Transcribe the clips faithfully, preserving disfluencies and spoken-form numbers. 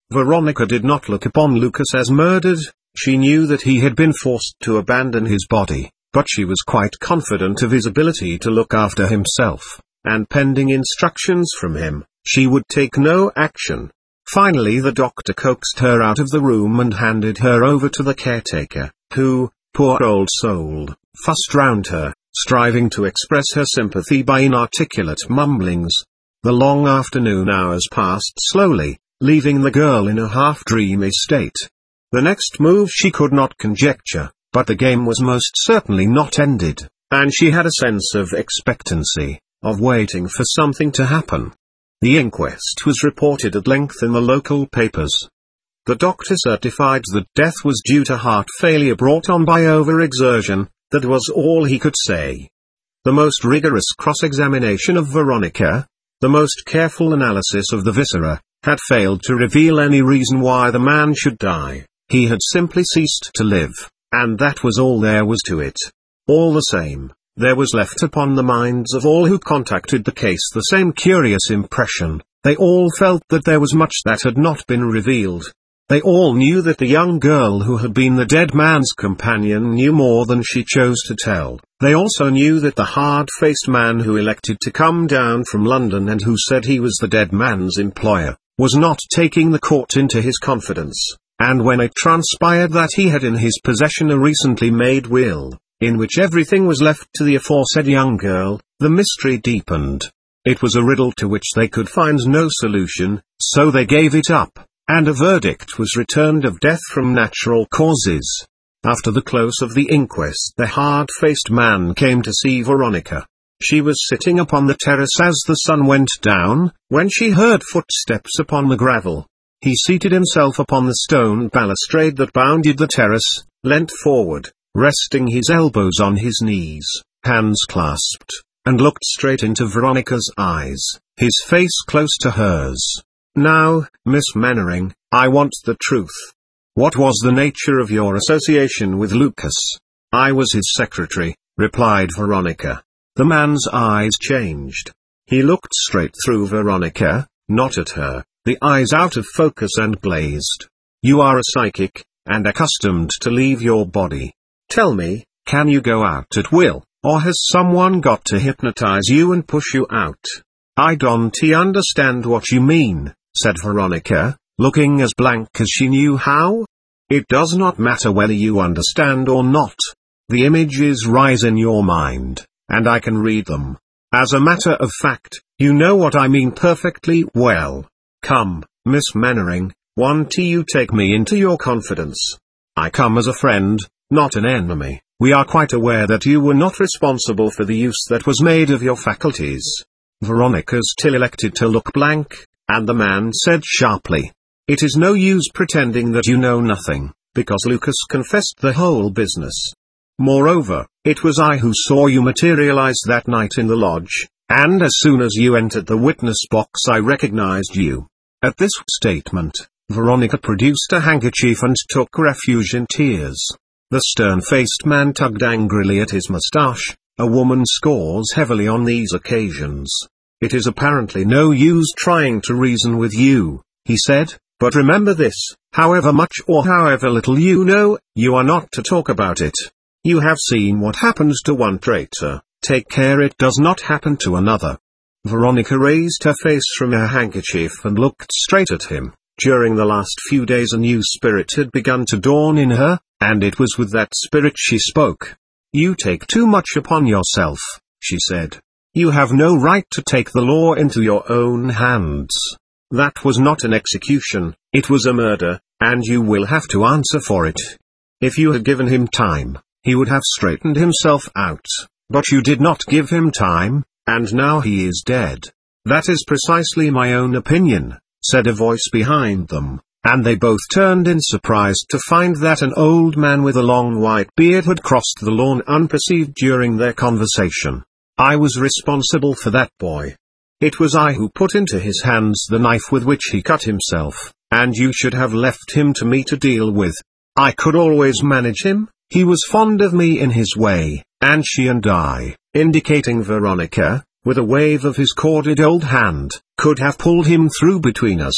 Veronica did not look upon Lucas as murdered. She knew that he had been forced to abandon his body, but she was quite confident of his ability to look after himself, and pending instructions from him, she would take no action. Finally the doctor coaxed her out of the room and handed her over to the caretaker, who, poor old soul, fussed round her, striving to express her sympathy by inarticulate mumblings. The long afternoon hours passed slowly, leaving the girl in a half-dreamy state. The next move she could not conjecture, but the game was most certainly not ended, and she had a sense of expectancy, of waiting for something to happen. The inquest was reported at length in the local papers. The doctor certified that death was due to heart failure brought on by overexertion. That was all he could say. The most rigorous cross-examination of Veronica, the most careful analysis of the viscera, had failed to reveal any reason why the man should die. He had simply ceased to live, and that was all there was to it. All the same, there was left upon the minds of all who contacted the case the same curious impression. They all felt that there was much that had not been revealed. They all knew that the young girl who had been the dead man's companion knew more than she chose to tell. They also knew that the hard-faced man who elected to come down from London and who said he was the dead man's employer, was not taking the court into his confidence, and when it transpired that he had in his possession a recently made will, in which everything was left to the aforesaid young girl, the mystery deepened. It was a riddle to which they could find no solution, so they gave it up, and a verdict was returned of death from natural causes. After the close of the inquest the hard-faced man came to see Veronica. She was sitting upon the terrace as the sun went down, when she heard footsteps upon the gravel. He seated himself upon the stone balustrade that bounded the terrace, leant forward, resting his elbows on his knees, hands clasped, and looked straight into Veronica's eyes, his face close to hers. "Now, Miss Mannering, I want the truth. What was the nature of your association with Lucas?" "I was his secretary," replied Veronica. The man's eyes changed. He looked straight through Veronica, not at her, the eyes out of focus and glazed. "You are a psychic, and accustomed to leave your body. Tell me, can you go out at will, or has someone got to hypnotize you and push you out?" "I don't understand what you mean," said Veronica, looking as blank as she knew how. "It does not matter whether you understand or not. The images rise in your mind, and I can read them. As a matter of fact, you know what I mean perfectly well. Come, Miss Mannering, won't you take me into your confidence? I come as a friend, not an enemy. We are quite aware that you were not responsible for the use that was made of your faculties." Veronica still elected to look blank, and the man said sharply, "It is no use pretending that you know nothing, because Lucas confessed the whole business. Moreover, it was I who saw you materialize that night in the lodge, and as soon as you entered the witness box I recognized you." At this statement, Veronica produced a handkerchief and took refuge in tears. The stern-faced man tugged angrily at his mustache. A woman scores heavily on these occasions. "It is apparently no use trying to reason with you," he said, "but remember this, however much or however little you know, you are not to talk about it. You have seen what happens to one traitor, take care it does not happen to another." Veronica raised her face from her handkerchief and looked straight at him. During the last few days a new spirit had begun to dawn in her, and it was with that spirit she spoke. "You take too much upon yourself," she said. "You have no right to take the law into your own hands. That was not an execution, it was a murder, and you will have to answer for it. If you had given him time, he would have straightened himself out, but you did not give him time, and now he is dead." "That is precisely my own opinion," said a voice behind them, and they both turned in surprise to find that an old man with a long white beard had crossed the lawn unperceived during their conversation. "I was responsible for that boy. It was I who put into his hands the knife with which he cut himself, and you should have left him to me to deal with. I could always manage him, he was fond of me in his way, and she and I," indicating Veronica, with a wave of his corded old hand, "could have pulled him through between us.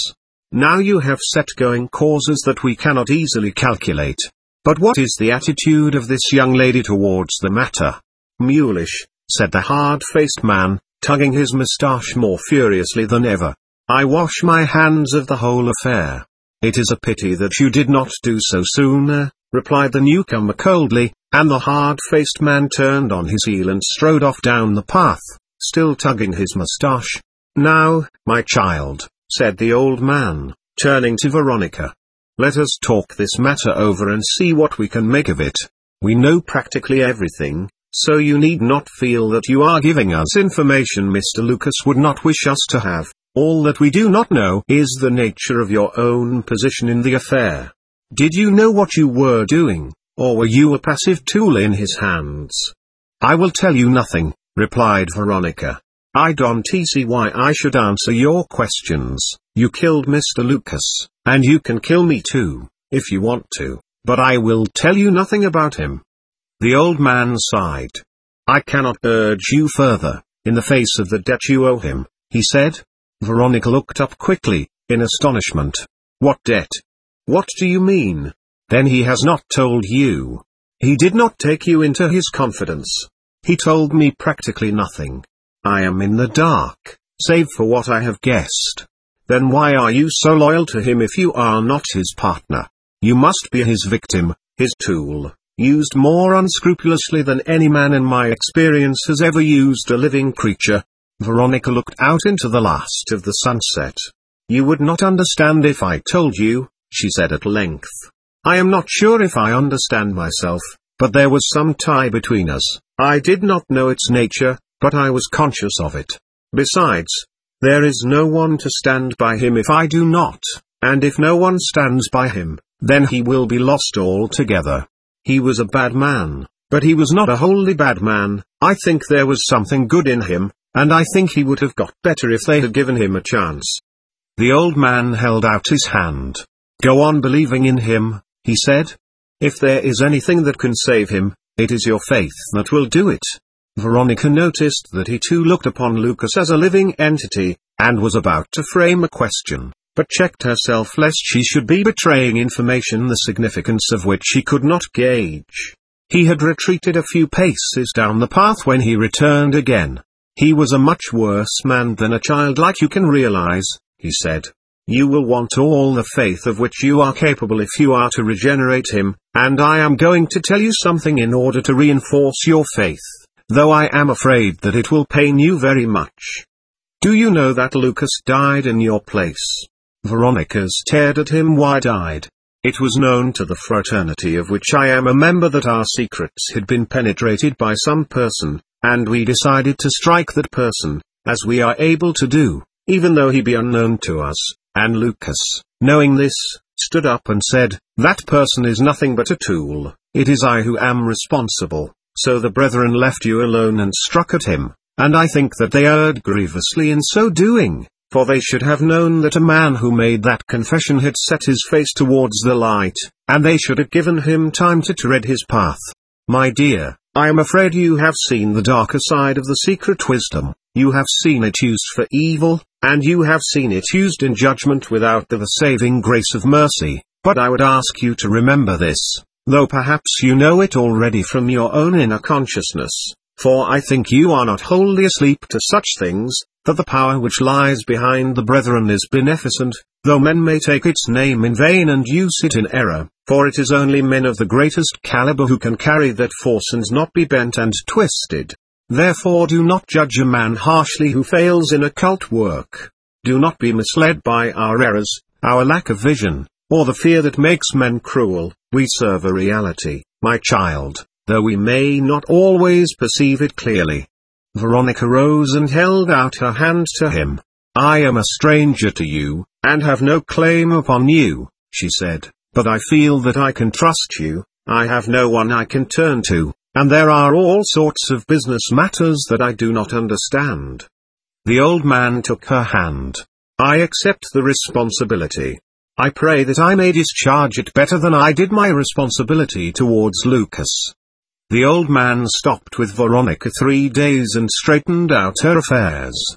Now you have set going causes that we cannot easily calculate. But what is the attitude of this young lady towards the matter? Mulish, said the hard-faced man, tugging his moustache more furiously than ever. I wash my hands of the whole affair. It is a pity that you did not do so sooner, replied the newcomer coldly, and the hard-faced man turned on his heel and strode off down the path, still tugging his moustache. Now, my child, said the old man, turning to Veronica. Let us talk this matter over and see what we can make of it. We know practically everything, so you need not feel that you are giving us information Mister Lucas would not wish us to have. All that we do not know is the nature of your own position in the affair. Did you know what you were doing, or were you a passive tool in his hands? I will tell you nothing, replied Veronica. I don't see why I should answer your questions. You killed Mister Lucas, and you can kill me too, if you want to, but I will tell you nothing about him. The old man sighed. I cannot urge you further, in the face of the debt you owe him, he said. Veronica looked up quickly, in astonishment. What debt? What do you mean? Then he has not told you. He did not take you into his confidence. He told me practically nothing. I am in the dark, save for what I have guessed. Then why are you so loyal to him if you are not his partner? You must be his victim, his tool, used more unscrupulously than any man in my experience has ever used a living creature. Veronica looked out into the last of the sunset. You would not understand if I told you, she said at length. I am not sure if I understand myself, but there was some tie between us. I did not know its nature, but I was conscious of it. Besides, there is no one to stand by him if I do not, and if no one stands by him, then he will be lost altogether. He was a bad man, but he was not a wholly bad man. I think there was something good in him, and I think he would have got better if they had given him a chance. The old man held out his hand. Go on believing in him, he said. If there is anything that can save him, it is your faith that will do it. Veronica noticed that he too looked upon Lucas as a living entity, and was about to frame a question, but checked herself lest she should be betraying information the significance of which she could not gauge. He had retreated a few paces down the path when he returned again. He was a much worse man than a child like you can realize, he said. You will want all the faith of which you are capable if you are to regenerate him, and I am going to tell you something in order to reinforce your faith, though I am afraid that it will pain you very much. Do you know that Lucas died in your place? Veronica stared at him wide-eyed. It was known to the fraternity of which I am a member that our secrets had been penetrated by some person, and we decided to strike that person, as we are able to do, even though he be unknown to us. And Lucas, knowing this, stood up and said, that person is nothing but a tool, it is I who am responsible. So the brethren left you alone and struck at him, and I think that they erred grievously in so doing, for they should have known that a man who made that confession had set his face towards the light, and they should have given him time to tread his path. My dear, I am afraid you have seen the darker side of the secret wisdom. You have seen it used for evil, and you have seen it used in judgment without the saving grace of mercy. But I would ask you to remember this, though perhaps you know it already from your own inner consciousness, for I think you are not wholly asleep to such things, that the power which lies behind the brethren is beneficent, though men may take its name in vain and use it in error, for it is only men of the greatest caliber who can carry that force and not be bent and twisted. Therefore do not judge a man harshly who fails in occult work. Do not be misled by our errors, our lack of vision, or the fear that makes men cruel. We serve a reality, my child, though we may not always perceive it clearly. Veronica rose and held out her hand to him. I am a stranger to you, and have no claim upon you, she said, but I feel that I can trust you. I have no one I can turn to. And there are all sorts of business matters that I do not understand. The old man took her hand. I accept the responsibility. I pray that I may discharge it better than I did my responsibility towards Lucas. The old man stopped with Veronica three days and straightened out her affairs.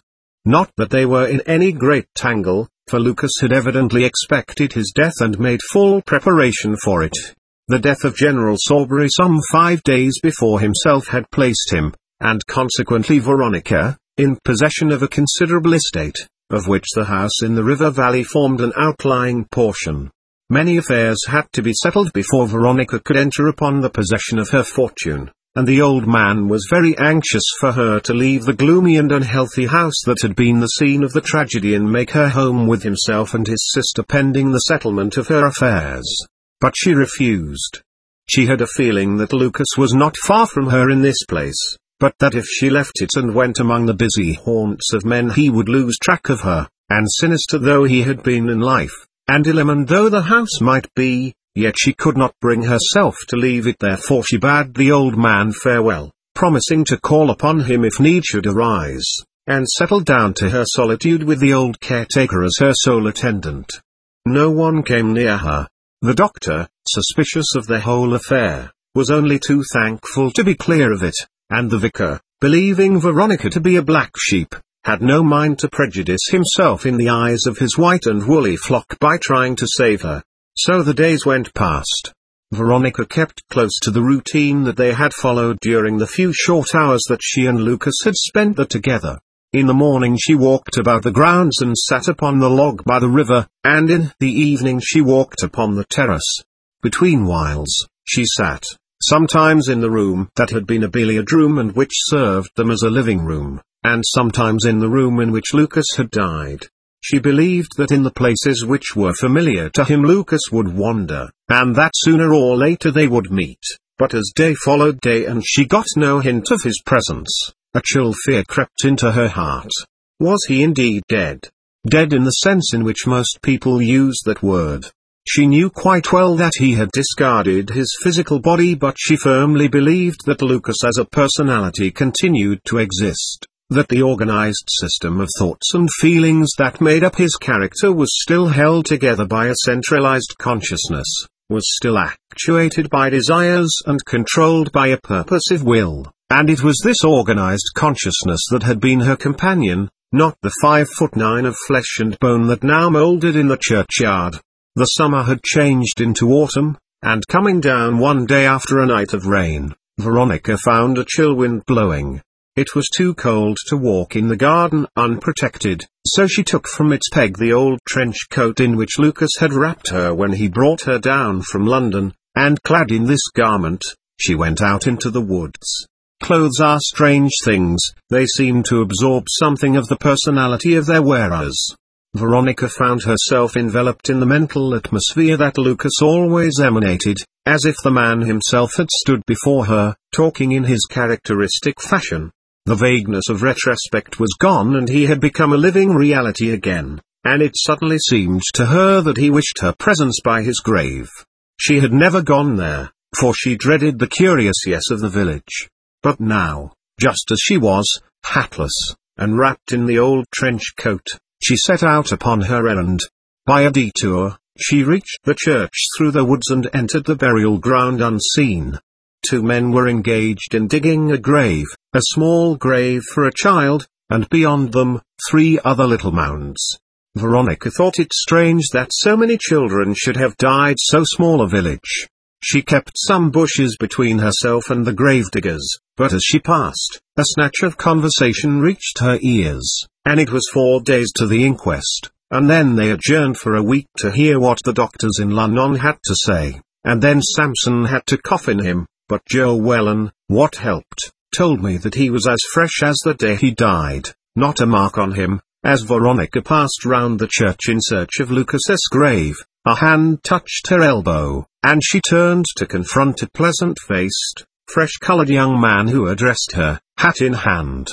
Not that they were in any great tangle, for Lucas had evidently expected his death and made full preparation for it. The death of General Sawbury some five days before himself had placed him, and consequently Veronica, in possession of a considerable estate, of which the house in the river valley formed an outlying portion. Many affairs had to be settled before Veronica could enter upon the possession of her fortune, and the old man was very anxious for her to leave the gloomy and unhealthy house that had been the scene of the tragedy and make her home with himself and his sister pending the settlement of her affairs. But she refused. She had a feeling that Lucas was not far from her in this place, but that if she left it and went among the busy haunts of men he would lose track of her, and sinister though he had been in life, and illumined though the house might be, yet she could not bring herself to leave it. Therefore she bade the old man farewell, promising to call upon him if need should arise, and settled down to her solitude with the old caretaker as her sole attendant. No one came near her. The doctor, suspicious of the whole affair, was only too thankful to be clear of it, and the vicar, believing Veronica to be a black sheep, had no mind to prejudice himself in the eyes of his white and woolly flock by trying to save her. So the days went past. Veronica kept close to the routine that they had followed during the few short hours that she and Lucas had spent there together. In the morning she walked about the grounds and sat upon the log by the river, and in the evening she walked upon the terrace. Between whiles, she sat, sometimes in the room that had been a billiard room and which served them as a living room, and sometimes in the room in which Lucas had died. She believed that in the places which were familiar to him Lucas would wander, and that sooner or later they would meet, but as day followed day and she got no hint of his presence, a chill fear crept into her heart. Was he indeed dead? Dead in the sense in which most people use that word. She knew quite well that he had discarded his physical body, but she firmly believed that Lucas as a personality continued to exist, that the organized system of thoughts and feelings that made up his character was still held together by a centralized consciousness, was still actuated by desires and controlled by a purposive will. And it was this organized consciousness that had been her companion, not the five foot nine of flesh and bone that now mouldered in the churchyard. The summer had changed into autumn, and coming down one day after a night of rain, Veronica found a chill wind blowing. It was too cold to walk in the garden unprotected, so she took from its peg the old trench coat in which Lucas had wrapped her when he brought her down from London, and clad in this garment, she went out into the woods. Clothes are strange things, they seem to absorb something of the personality of their wearers. Veronica found herself enveloped in the mental atmosphere that Lucas always emanated, as if the man himself had stood before her, talking in his characteristic fashion. The vagueness of retrospect was gone and he had become a living reality again, and it suddenly seemed to her that he wished her presence by his grave. She had never gone there, for she dreaded the curious yes of the village. But now, just as she was, hatless, and wrapped in the old trench coat, she set out upon her errand. By a detour, she reached the church through the woods and entered the burial ground unseen. Two men were engaged in digging a grave, a small grave for a child, and beyond them, three other little mounds. Veronica thought it strange that so many children should have died so small a village. She kept some bushes between herself and the gravediggers, but as she passed, a snatch of conversation reached her ears, and it was four days to the inquest, and then they adjourned for a week to hear what the doctors in London had to say, and then Samson had to coffin him, but Joe Whelan, what helped, told me that he was as fresh as the day he died, not a mark on him. As Veronica passed round the church in search of Lucas's grave, a hand touched her elbow, and she turned to confront a pleasant-faced, fresh-colored young man who addressed her, hat in hand.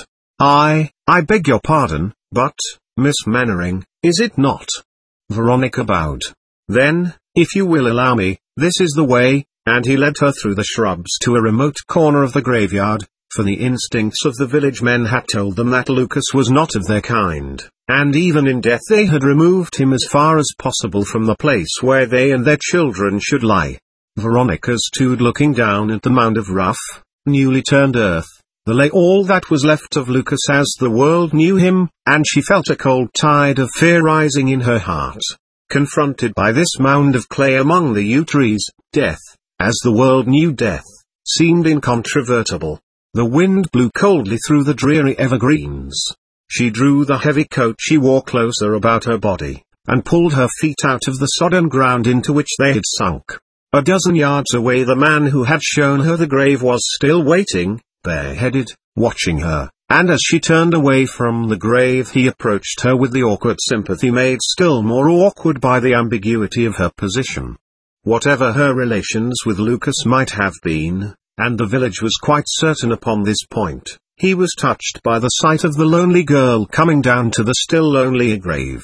I, I beg your pardon, but, Miss Mannering, is it not? Veronica bowed. Then, if you will allow me, this is the way, and he led her through the shrubs to a remote corner of the graveyard, for the instincts of the village men had told them that Lucas was not of their kind, and even in death they had removed him as far as possible from the place where they and their children should lie. Veronica stood looking down at the mound of rough, newly turned earth, The lay all that was left of Lucas as the world knew him, and she felt a cold tide of fear rising in her heart. Confronted by this mound of clay among the yew trees, death, as the world knew death, seemed incontrovertible. The wind blew coldly through the dreary evergreens. She drew the heavy coat she wore closer about her body, and pulled her feet out of the sodden ground into which they had sunk. A dozen yards away the man who had shown her the grave was still waiting, bareheaded, watching her, and as she turned away from the grave he approached her with the awkward sympathy made still more awkward by the ambiguity of her position. Whatever her relations with Lucas might have been, and the village was quite certain upon this point, he was touched by the sight of the lonely girl coming down to the still lonelier grave.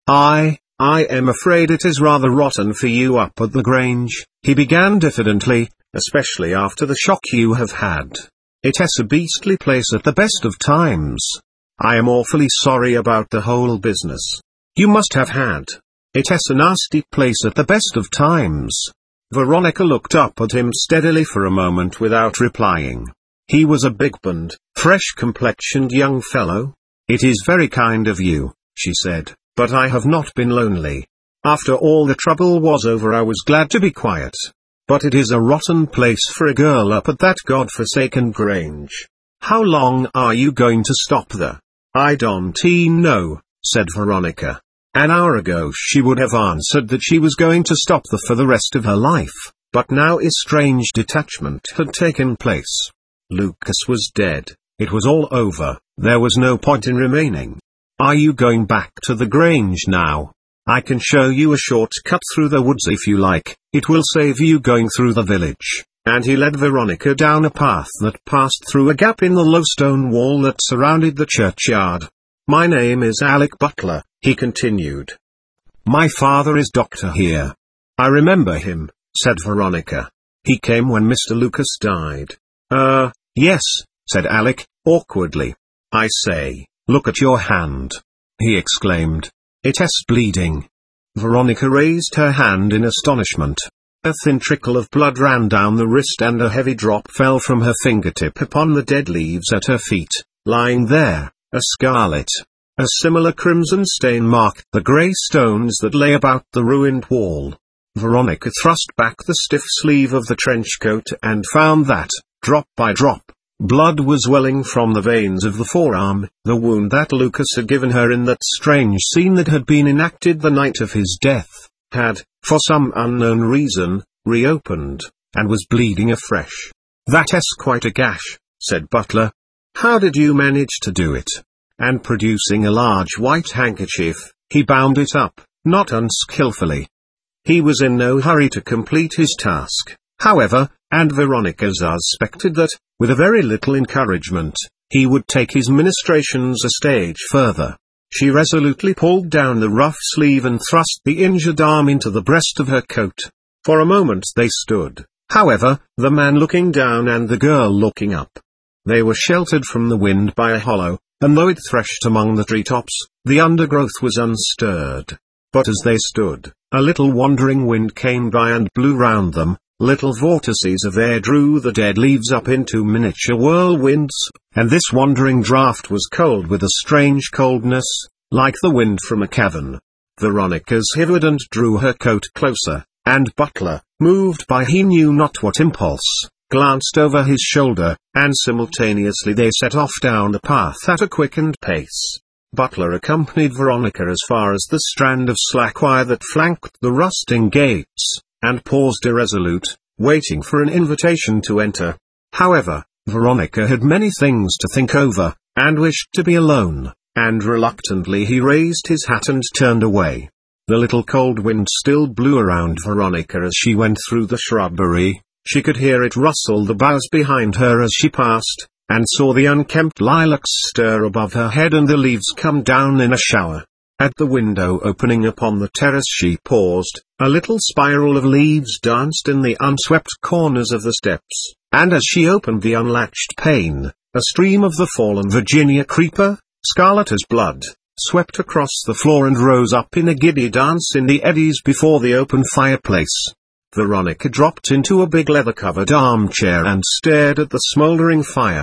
I, I am afraid it is rather rotten for you up at the Grange, he began diffidently, especially after the shock you have had. It's a beastly place at the best of times. I am awfully sorry about the whole business. You must have had. It's a nasty place at the best of times. Veronica looked up at him steadily for a moment without replying. He was a big-boned, fresh-complexioned young fellow. It is very kind of you, she said, but I have not been lonely. After all the trouble was over I was glad to be quiet. But it is a rotten place for a girl up at that god-forsaken Grange. How long are you going to stop there? I don't know, said Veronica. An hour ago she would have answered that she was going to stop there for the rest of her life, but now a strange detachment had taken place. Lucas was dead, it was all over, there was no point in remaining. Are you going back to the Grange now? I can show you a short cut through the woods if you like, it will save you going through the village. And he led Veronica down a path that passed through a gap in the low stone wall that surrounded the churchyard. My name is Alec Butler, he continued. My father is doctor here. I remember him, said Veronica. He came when Mister Lucas died. Er, uh, yes, said Alec, awkwardly. I say, look at your hand, he exclaimed. It's bleeding. Veronica raised her hand in astonishment. A thin trickle of blood ran down the wrist and a heavy drop fell from her fingertip upon the dead leaves at her feet, lying there, a scarlet. A similar crimson stain marked the grey stones that lay about the ruined wall. Veronica thrust back the stiff sleeve of the trench coat and found that, drop by drop, blood was welling from the veins of the forearm. The wound that Lucas had given her in that strange scene that had been enacted the night of his death, had, for some unknown reason, reopened, and was bleeding afresh. That's quite a gash, said Butler. How did you manage to do it? And producing a large white handkerchief, he bound it up, not unskillfully. He was in no hurry to complete his task, however, and Veronica suspected that, with a very little encouragement, he would take his ministrations a stage further. She resolutely pulled down the rough sleeve and thrust the injured arm into the breast of her coat. For a moment they stood, however, the man looking down and the girl looking up. They were sheltered from the wind by a hollow, and though it threshed among the treetops, the undergrowth was unstirred. But as they stood, a little wandering wind came by and blew round them. Little vortices of air drew the dead leaves up into miniature whirlwinds, and this wandering draught was cold with a strange coldness, like the wind from a cavern. Veronica shivered and drew her coat closer, and Butler, moved by he knew not what impulse, glanced over his shoulder, and simultaneously they set off down the path at a quickened pace. Butler accompanied Veronica as far as the strand of slack wire that flanked the rusting gates, and paused irresolute, waiting for an invitation to enter. However, Veronica had many things to think over, and wished to be alone, and reluctantly he raised his hat and turned away. The little cold wind still blew around Veronica as she went through the shrubbery. She could hear it rustle the boughs behind her as she passed, and saw the unkempt lilacs stir above her head and the leaves come down in a shower. At the window opening upon the terrace she paused. A little spiral of leaves danced in the unswept corners of the steps, and as she opened the unlatched pane, a stream of the fallen Virginia creeper, scarlet as blood, swept across the floor and rose up in a giddy dance in the eddies before the open fireplace. Veronica dropped into a big leather-covered armchair and stared at the smouldering fire.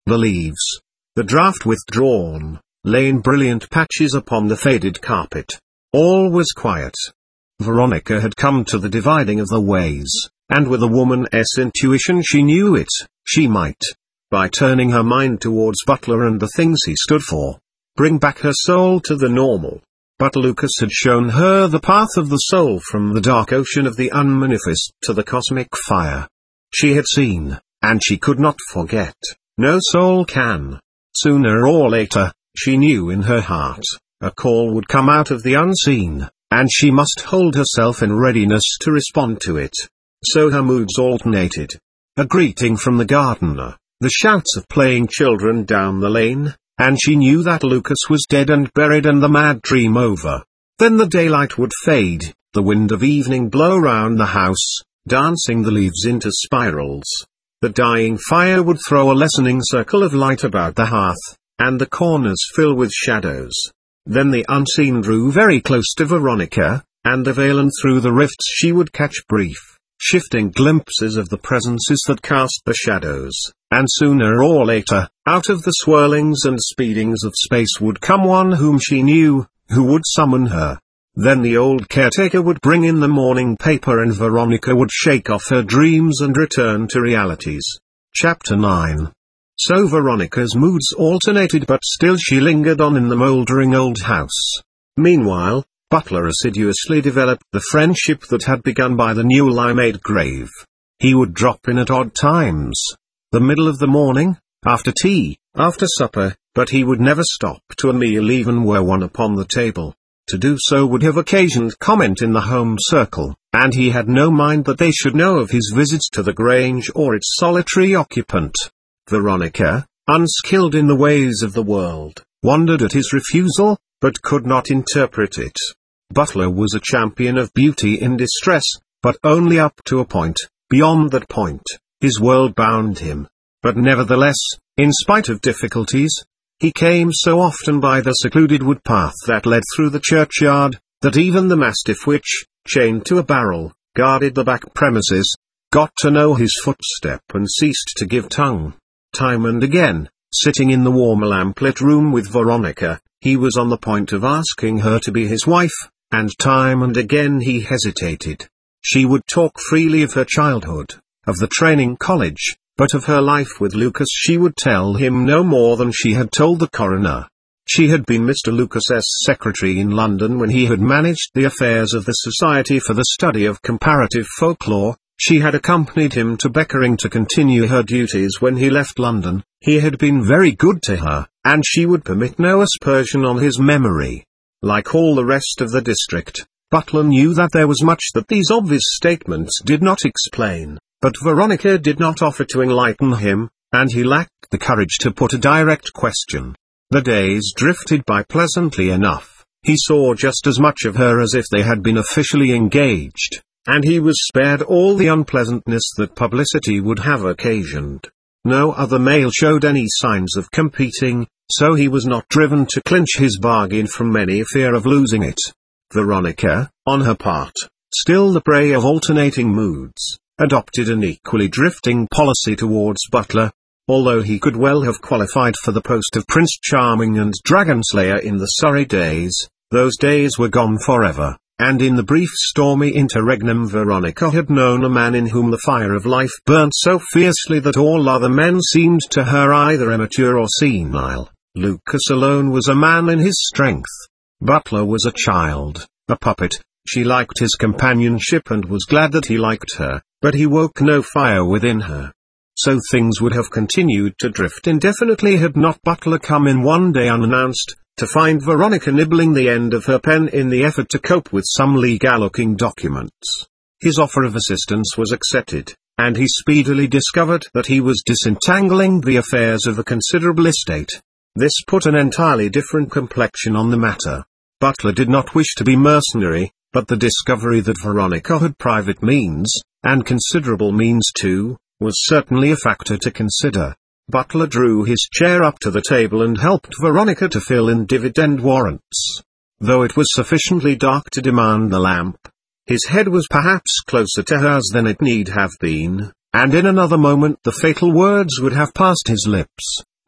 the leaves, the draught withdrawn, lay in brilliant patches upon the faded carpet. All was quiet. Veronica had come to the dividing of the ways, and with a woman's intuition she knew it, she might, by turning her mind towards Butler and the things he stood for, bring back her soul to the normal. But Lucas had shown her the path of the soul from the dark ocean of the unmanifest to the cosmic fire. She had seen, and she could not forget. No soul can. Sooner or later, she knew in her heart, a call would come out of the unseen, and she must hold herself in readiness to respond to it. So her moods alternated. A greeting from the gardener, the shouts of playing children down the lane, and she knew that Lucas was dead and buried and the mad dream over. Then the daylight would fade, the wind of evening blow round the house, dancing the leaves into spirals. The dying fire would throw a lessening circle of light about the hearth, and the corners fill with shadows. Then the unseen drew very close to Veronica, and the veil and through the rifts she would catch brief, shifting glimpses of the presences that cast the shadows, and sooner or later, out of the swirlings and speedings of space would come one whom she knew, who would summon her. Then the old caretaker would bring in the morning paper and Veronica would shake off her dreams and return to realities. Chapter nine. So Veronica's moods alternated, but still she lingered on in the mouldering old house. Meanwhile, Butler assiduously developed the friendship that had begun by the newly made grave. He would drop in at odd times. The middle of the morning, after tea, after supper, but he would never stop to a meal even were one upon the table. To do so would have occasioned comment in the home circle, and he had no mind that they should know of his visits to the Grange or its solitary occupant. Veronica, unskilled in the ways of the world, wondered at his refusal, but could not interpret it. Butler was a champion of beauty in distress, but only up to a point. Beyond that point, his world bound him. But nevertheless, in spite of difficulties, he came so often by the secluded wood path that led through the churchyard, that even the mastiff which, chained to a barrel, guarded the back premises, got to know his footstep and ceased to give tongue. Time and again, sitting in the warm lamplit room with Veronica, he was on the point of asking her to be his wife, and time and again he hesitated. She would talk freely of her childhood, of the training college, but of her life with Lucas she would tell him no more than she had told the coroner. She had been Mister Lucas's secretary in London when he had managed the affairs of the Society for the Study of Comparative Folklore. She had accompanied him to Beckering to continue her duties when he left London. He had been very good to her, and she would permit no aspersion on his memory. Like all the rest of the district, Butler knew that there was much that these obvious statements did not explain, but Veronica did not offer to enlighten him, and he lacked the courage to put a direct question. The days drifted by pleasantly enough. He saw just as much of her as if they had been officially engaged, and he was spared all the unpleasantness that publicity would have occasioned. No other male showed any signs of competing, so he was not driven to clinch his bargain from any fear of losing it. Veronica, on her part, still the prey of alternating moods, adopted an equally drifting policy towards Butler. Although he could well have qualified for the post of Prince Charming and Dragonslayer in the Surrey days, those days were gone forever. And in the brief stormy interregnum Veronica had known a man in whom the fire of life burnt so fiercely that all other men seemed to her either immature or senile. Lucas alone was a man in his strength. Butler was a child, a puppet. She liked his companionship and was glad that he liked her, but he woke no fire within her. So things would have continued to drift indefinitely had not Butler come in one day unannounced, to find Veronica nibbling the end of her pen in the effort to cope with some legal-looking documents. His offer of assistance was accepted, and he speedily discovered that he was disentangling the affairs of a considerable estate. This put an entirely different complexion on the matter. Butler did not wish to be mercenary, but the discovery that Veronica had private means, and considerable means too, was certainly a factor to consider. Butler drew his chair up to the table and helped Veronica to fill in dividend warrants. Though it was sufficiently dark to demand the lamp, his head was perhaps closer to hers than it need have been, and in another moment the fatal words would have passed his lips.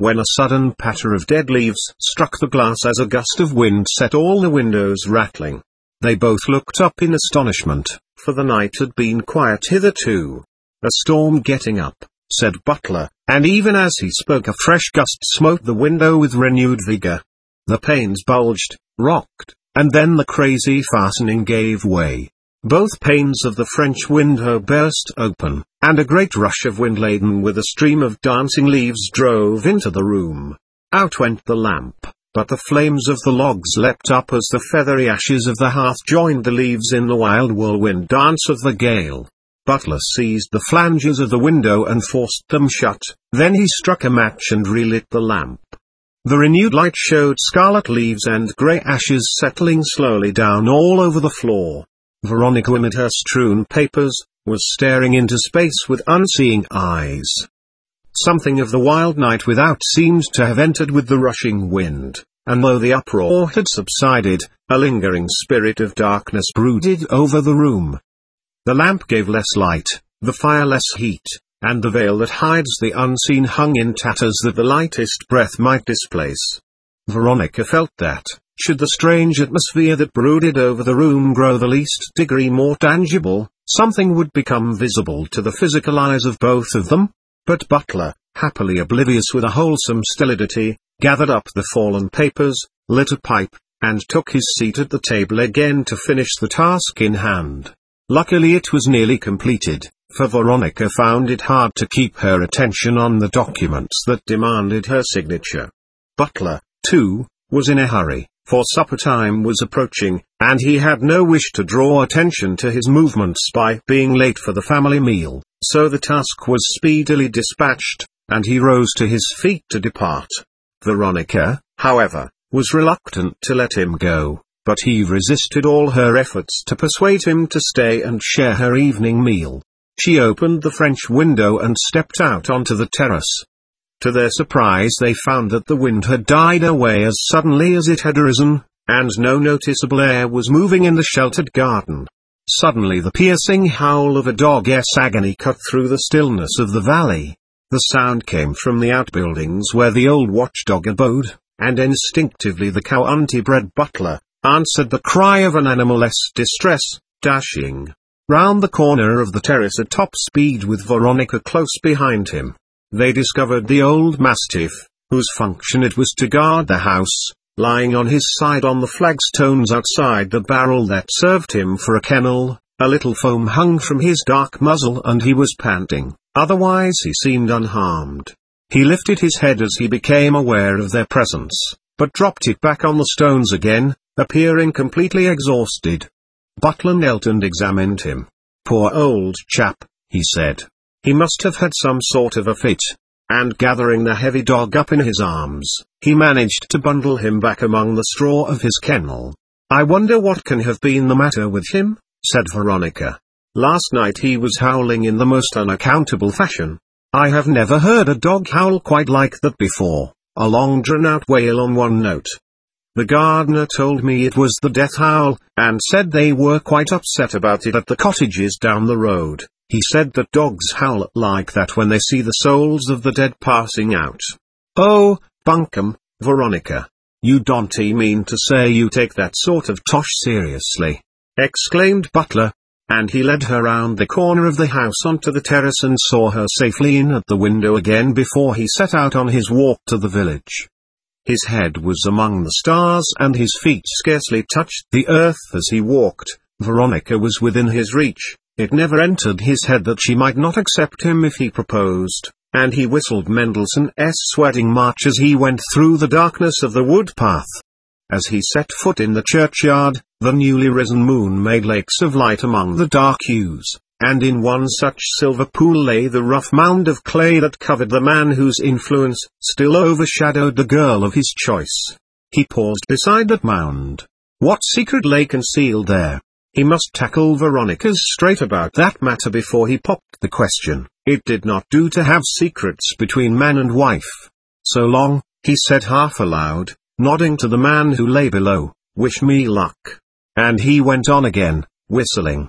when a sudden patter of dead leaves struck the glass as a gust of wind set all the windows rattling. They both looked up in astonishment, for the night had been quiet hitherto. "A storm getting up," said Butler, and even as he spoke a fresh gust smote the window with renewed vigor. The panes bulged, rocked, and then the crazy fastening gave way. Both panes of the French window burst open, and a great rush of wind laden with a stream of dancing leaves drove into the room. Out went the lamp, but the flames of the logs leapt up as the feathery ashes of the hearth joined the leaves in the wild whirlwind dance of the gale. Butler seized the flanges of the window and forced them shut, then he struck a match and relit the lamp. The renewed light showed scarlet leaves and grey ashes settling slowly down all over the floor. Veronica, amid her strewn papers, was staring into space with unseeing eyes. Something of the wild night without seemed to have entered with the rushing wind, and though the uproar had subsided, a lingering spirit of darkness brooded over the room. The lamp gave less light, the fire less heat, and the veil that hides the unseen hung in tatters that the lightest breath might displace. Veronica felt that, should the strange atmosphere that brooded over the room grow the least degree more tangible, something would become visible to the physical eyes of both of them. But Butler, happily oblivious with a wholesome stolidity, gathered up the fallen papers, lit a pipe, and took his seat at the table again to finish the task in hand. Luckily it was nearly completed, for Veronica found it hard to keep her attention on the documents that demanded her signature. Butler, too, was in a hurry, for supper time was approaching, and he had no wish to draw attention to his movements by being late for the family meal, so the task was speedily dispatched, and he rose to his feet to depart. Veronica, however, was reluctant to let him go, but he resisted all her efforts to persuade him to stay and share her evening meal. She opened the French window and stepped out onto the terrace. To their surprise they found that the wind had died away as suddenly as it had arisen, and no noticeable air was moving in the sheltered garden. Suddenly the piercing howl of a dog's agony cut through the stillness of the valley. The sound came from the outbuildings where the old watchdog abode, and instinctively the cow-auntie-bred Butler answered the cry of an animal less distress, dashing round the corner of the terrace at top speed with Veronica close behind him. They discovered the old mastiff, whose function it was to guard the house, lying on his side on the flagstones outside the barrel that served him for a kennel. A little foam hung from his dark muzzle and he was panting, otherwise he seemed unharmed. He lifted his head as he became aware of their presence, but dropped it back on the stones again, appearing completely exhausted. Butler knelt and examined him. "Poor old chap," he said. "He must have had some sort of a fit." And gathering the heavy dog up in his arms, he managed to bundle him back among the straw of his kennel. "I wonder what can have been the matter with him," said Veronica. "Last night he was howling in the most unaccountable fashion. I have never heard a dog howl quite like that before, a long drawn-out wail on one note. The gardener told me it was the death howl, and said they were quite upset about it at the cottages down the road. He said that dogs howl like that when they see the souls of the dead passing out." "Oh, bunkum, Veronica. You don't mean to say you take that sort of tosh seriously?" exclaimed Butler. And he led her round the corner of the house onto the terrace and saw her safely in at the window again before he set out on his walk to the village. His head was among the stars and his feet scarcely touched the earth as he walked. Veronica was within his reach. It never entered his head that she might not accept him if he proposed, and he whistled Mendelssohn's Wedding March as he went through the darkness of the wood path. As he set foot in the churchyard, the newly risen moon made lakes of light among the dark hues, and in one such silver pool lay the rough mound of clay that covered the man whose influence still overshadowed the girl of his choice. He paused beside that mound. What secret lay concealed there? He must tackle Veronica's straight about that matter before he popped the question. It did not do to have secrets between man and wife. "So long," he said half aloud, nodding to the man who lay below. "Wish me luck." And he went on again, whistling.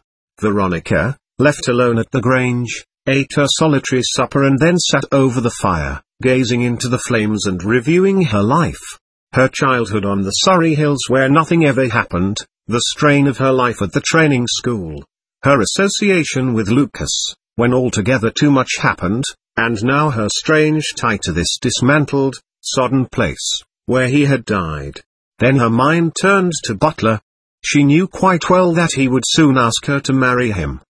Veronica, left alone at the Grange, ate her solitary supper and then sat over the fire, gazing into the flames and reviewing her life. Her childhood on the Surrey Hills where nothing ever happened, the strain of her life at the training school, her association with Lucas, when altogether too much happened, and now her strange tie to this dismantled, sodden place, where he had died. Then her mind turned to Butler. She knew quite well that he would soon ask her to marry him.